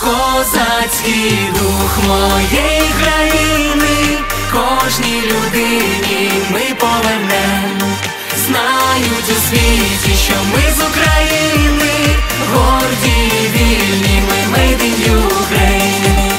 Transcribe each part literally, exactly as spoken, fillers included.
Козацький дух моєї країни кожній людині ми повернем. Знають у світі, що ми з України, горді і вільні, ми made in Ukraine.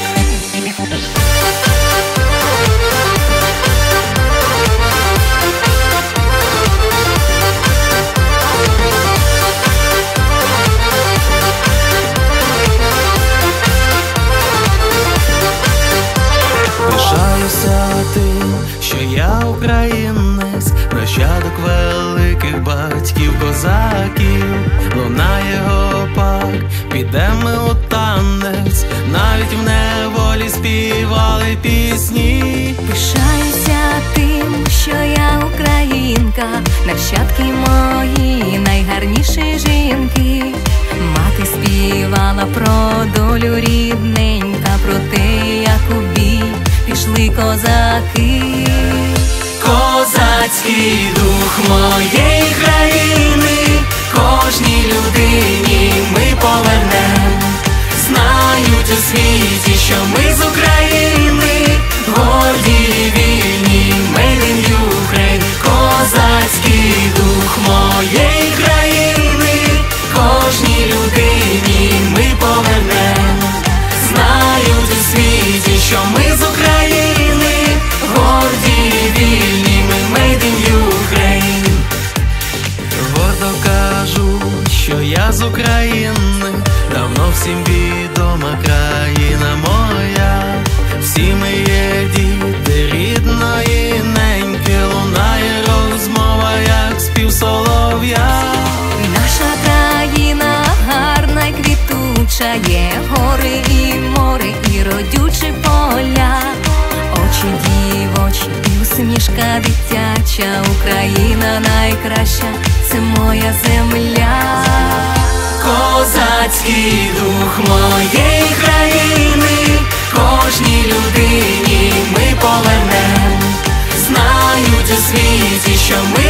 Пишаюся тим, що я українець, нащадок великих батьків козаків. Лунає гопак, підемо ми у танець, навіть в неволі співали пісні. Пишаюся тим, що я українка, нащадки мої найгарніші жінки. Мати співала про долю рідненька, про те, як у бій пішли козаки. Козацький дух моєї країни кожній людині ми повернем. Знають у світі, що ми з України, горді і вільні, made in Ukraine. Козацький дух моєї країни кожній людині ми повернем. Знають у світі, що ми з України, горді і вільні, ми made in Ukraine. Гордо кажу, що я з України, давно всім відома країна моя. Всі ми є діти рідної неньки, лунає розмова, як спів солов'я. Наша країна гарна й квітуча, є гори і море, і родючі поля. Очі дівочі і усмішка дитяча, Україна найкраща, це моя земля. Козацький дух моєї країни кожній людині ми повернем. Знають у світі, що ми